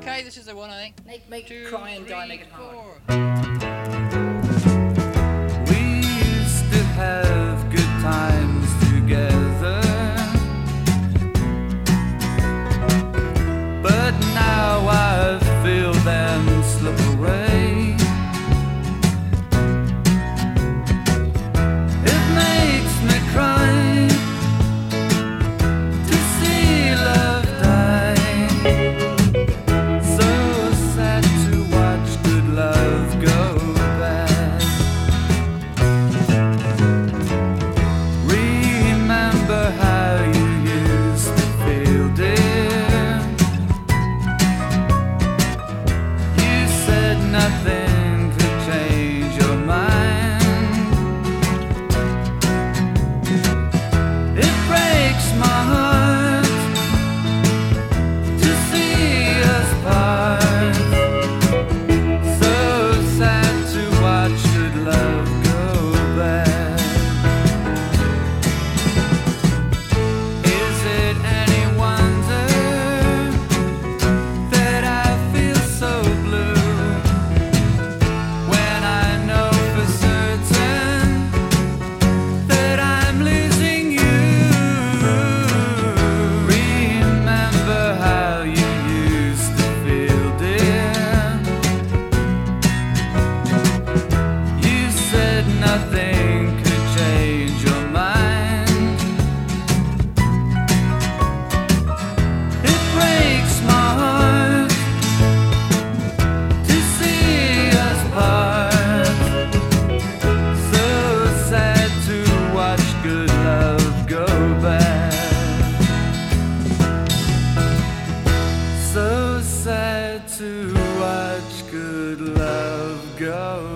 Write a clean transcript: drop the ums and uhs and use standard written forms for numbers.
Okay, this is the one, I think. Make Two, cry and die, three, make it hard. four. We used to have good times together, but now I feel them slip away. It makes me cry to see love die. So sad to watch good love go bad. Remember how you used to feel, dear. You said nothing could change your mind. It breaks my heart to see us part. So sad to watch good love go bad. Is it any wonder that I feel so blue when I know for certain that I'm losing you? Remember how you used to feel, dear. You said nothing could change your mind. It breaks my heart to see us part. So sad to watch good love go bad. So sad to watch good love go